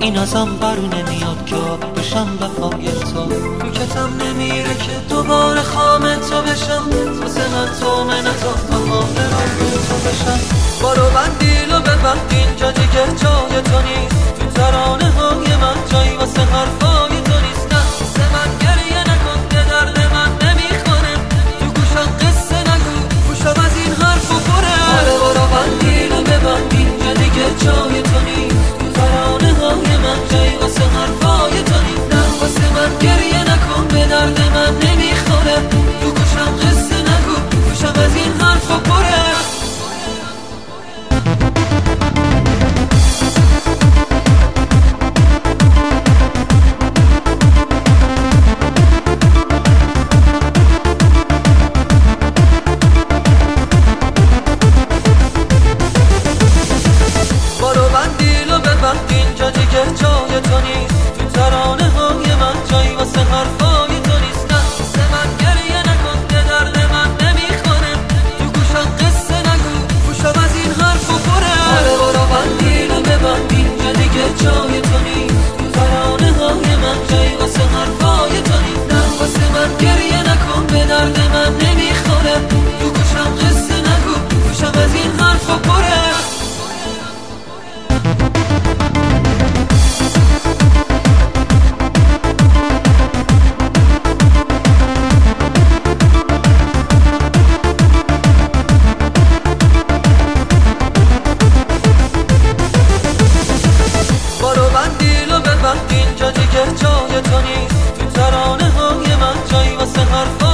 این ازم برو نمیاد که آب بشم وفای تو کتم نمیره که دوباره خام تو بشم واسه من تو منتا بخواه رو تو بشم بارو بندیل و ببند اینجا دیگه جای تو نیست تو ترانه های من جایی واسه حرفای تو نیست نه واسه من گریه نکن که درد من نمیخوره تو گوشم قصه نگو گوشم از این حرفو پره بارو بندیل و ببند اینجا دیگه جای تو نیست تو ترانه های من جایی واسه حرفای تو نیست نه واسه من گریه نکن به درد من نمیخوره تو گوشم قصه نگو گوشم از این حرفو پره اینجا دیگه جای تو نیست تو ترانه های من جایی واسه حرفای تو نیست نه واسه من گریه نکن که درد من نمیخوره تو گوشم قصه نگو گوشم از این حرفو پره برو بندیل و ببند اینجا دیگه جای تو نیست تو ترانه های من جایی واسه حرفای تو نیست نه واسه من گریه نکن به درد من نمیخوره تو گوشم قصه نگو گوشم از این حرفو پره اینجا دیگه جای تو نیست تو ترانه های من جایی واسه حرف